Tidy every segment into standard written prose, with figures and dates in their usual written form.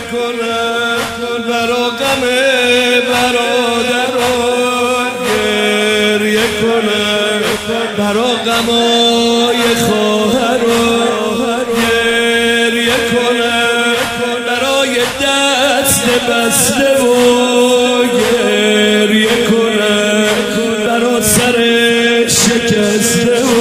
کنم برا غم برادران، گریه کنم برا غمای خواهران، گریه کنم برای دست بسته و گریه کنم برا سر شکسته و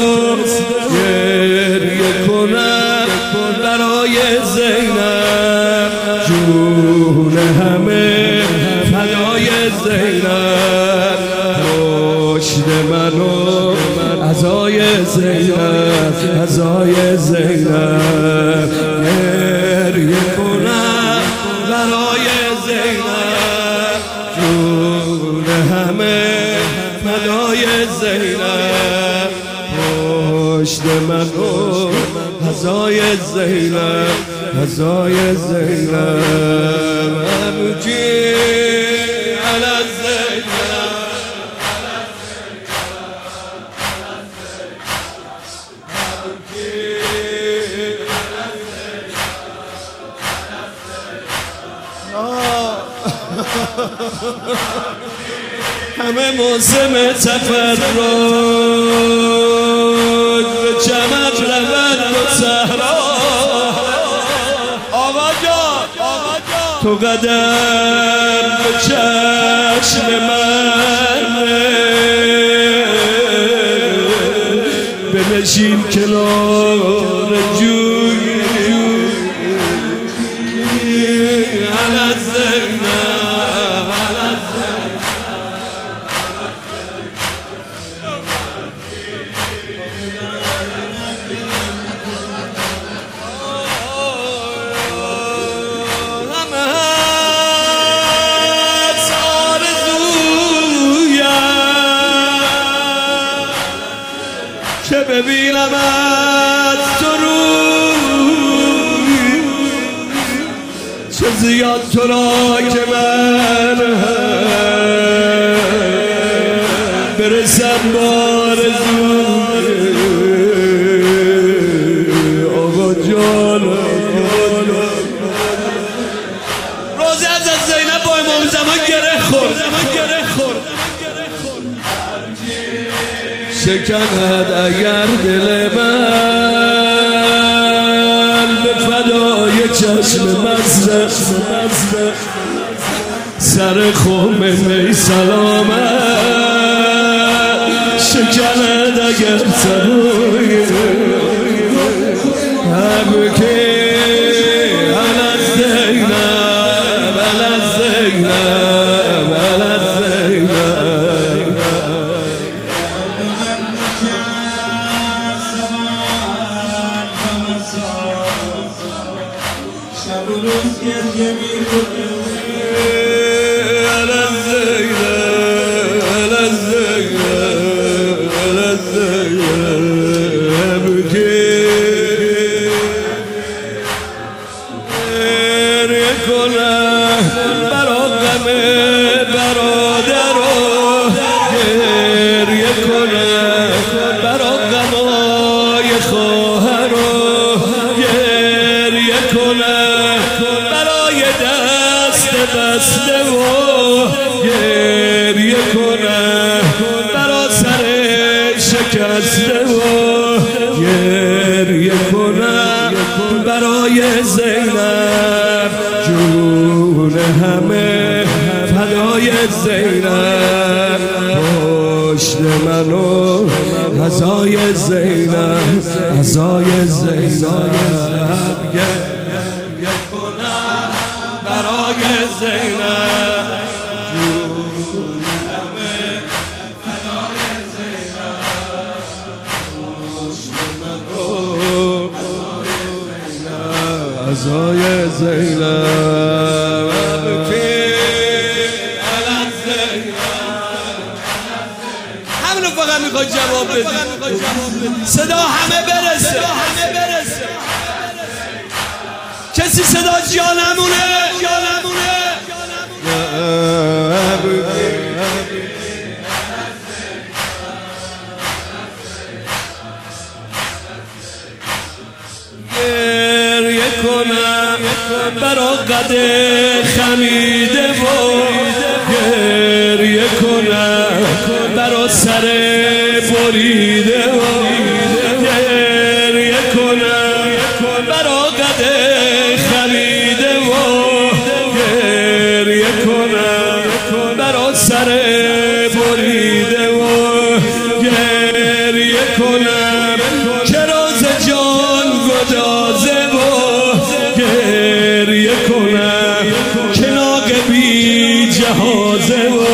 گریه کنم برای زینب، جون همه فدای زینب، پشت منو عزای زینب، عزای زینب، گریه کنم برای زینب، جون همه فدای زینب، پشت منو عزای زینب، عزای زینب، ابکی علی زینب. همه موسم تفرج به چمن رود و صحرا، آقا جان تو قدم به چشم من بنشین کنار جوی علی زینب. که ببینم از تو روی، چه زیاد تو را که من برسم بارزوی، آقا جان روزی از زینب با امام زمان گره خورد، شکند اگر دل من به فدای چشم مزرق، سر خم می سلامت شکند اگر سروی ابکی علی زینب، علی زینب، علی زینب. شب و روز گریه می‌کنم علی زینب، علی زینب، علی زینب، گریه کنم برا غم برادران، گریه کنم برا غمای خواهران، گریه کنم برای دست بسته و گریه کنم برا سر شکسته و گریه کنم برای زینب، جون همه فدای زینب، پشت منو عزای زینب، عزای زینب، گریه کنم برای زینب، جون همه فدای زینب، پشت منو عزای زینب، ابکی علی زینب. همینو فقط میخواد جواب بده، صدا همه برسه، کسی صدا جانمونه گریه کنم برا قد خمیده و گریه کنم برا سر بریده و گریه کنم برا قد خمیده و گریه کنم برا سر بریده و گریه کنم که راز جان گدازه و گریه کنم که ناقه بی جهازه و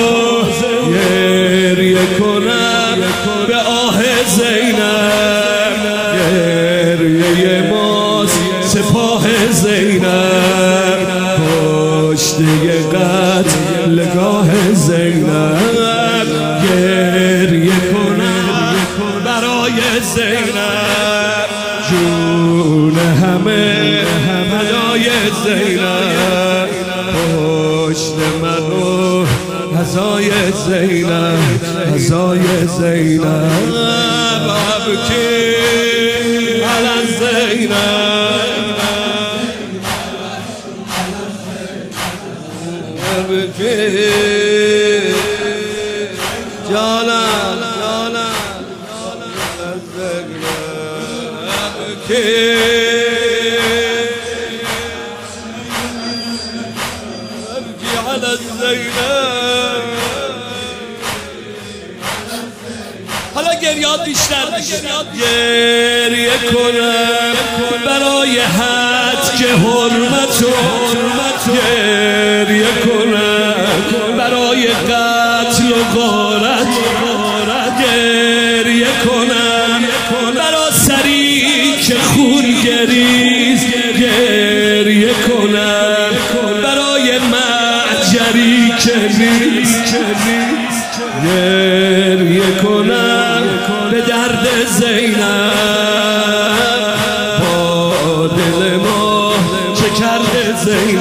گریه کنم به آه زینب گریه ماست سپاه زینب کشته قتلگاه زینب گریه کنم برای زینب جون همه فدای زینب پشت منو هزای زینب هزای زینب ابکی علی زینب ابکی جانم جانم ابکی على زینب حالا گریات بیشتر گریه کنم برای حد که حرمت گریه کنم برای قتل و غارت گریه کنم برای سری که خون گریز گریه کنم برای معجری که نیست گریه کنم به درد زینب با دل ما چه کرده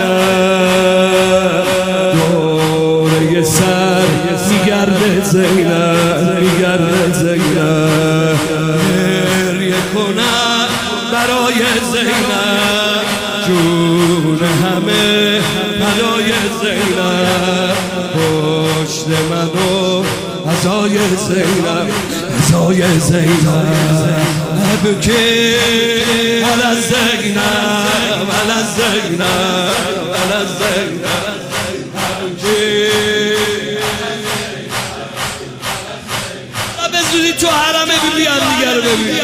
زینب دوره سر میگرده زینب میگرده زینب گریه کنم برای زینب جون همه فدای زینب پشت منو هزای زینب هزای زینب ابکی علی زینب علی زینب علی زینب ابکی به زودی تو حرمه بیان دیگر ببین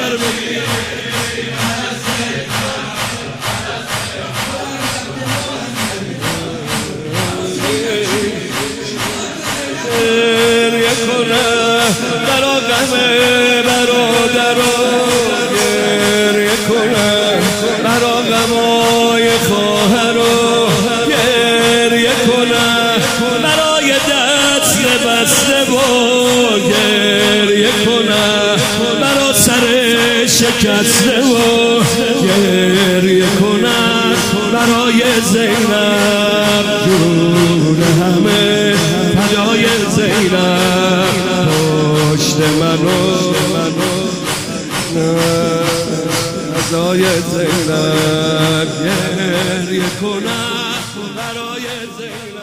گریه کنم برا غم برادران گریه کنم برا غمای خواهران گریه کنم برای دست بسته و گریه کنم برا سر شکسته و گریه کنم برای زینب جون همه فدای زینب پشت منو هزای زینب گریه کنم برای زینب